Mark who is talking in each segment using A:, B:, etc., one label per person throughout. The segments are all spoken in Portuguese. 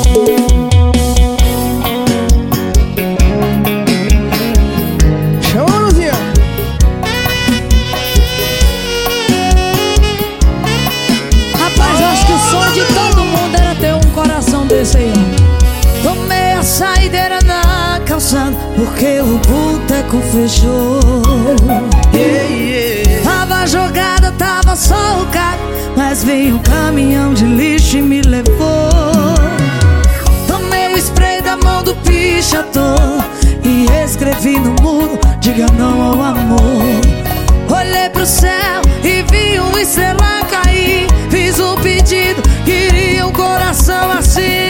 A: Tomei a saideira na calçada porque o boteco fechou. Tava jogada, tava só o carro, mas veio um caminhão de lixo e me levou. Tomei o spray da mão do pichador e escrevi no muro: diga não ao amor. Olhei pro céu e vi uma estrela cair. Fiz um pedido, queria um coração assim.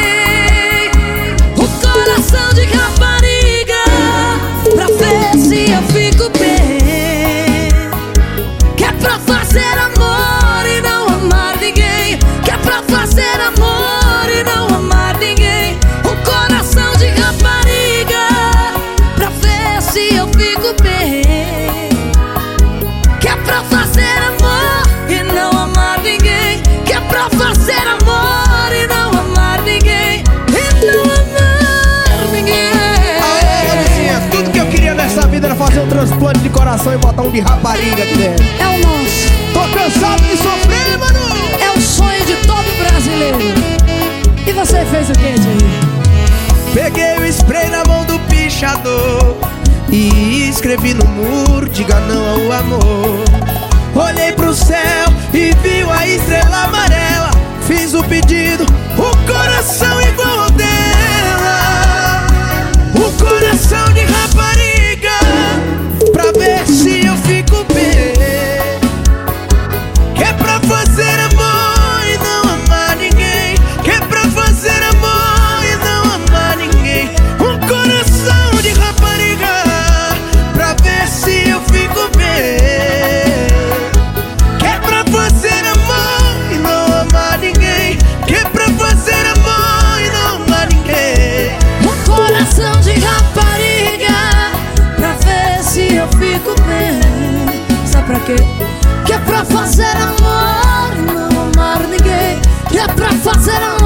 A: Um coração de rapariga, pra ver se eu fico bem. Que é pra fazer amor e não amar ninguém. Que é pra fazer amor e não amar ninguém. Um coração de rapariga, pra ver se eu fico bem. Que é pra fazer amor e não amar ninguém. Que é pra fazer amor e não amar ninguém. E não amar ninguém.
B: Aê, Lucinha, tudo que eu queria nessa vida era fazer um transplante de coração e botar um de rapariga aqui dentro.
A: É o nosso.
B: Tô cansado de sofrer, mano.
A: É o sonho de todo brasileiro. E você fez o que, Jair?
B: Peguei o spray na mão do pichador e escrevi no muro: diga não ao amor. Olhei pro céu e vi a estrela amarela. Fiz o pedido, o coração igual ao dela. O coração de rapariga, pra ver se eu fico bem. Que é pra fazer amor e não amar ninguém. Que é pra fazer amor e não amar ninguém. Um coração de rapariga, pra ver se eu fico bem. Que é pra fazer amor e não amar ninguém. Que é pra fazer amor e não amar ninguém.
A: Um coração de rapariga, pra ver se eu fico bem. Sabe pra quê? Que é pra fazer amor e não amar ninguém. Que é pra fazer amor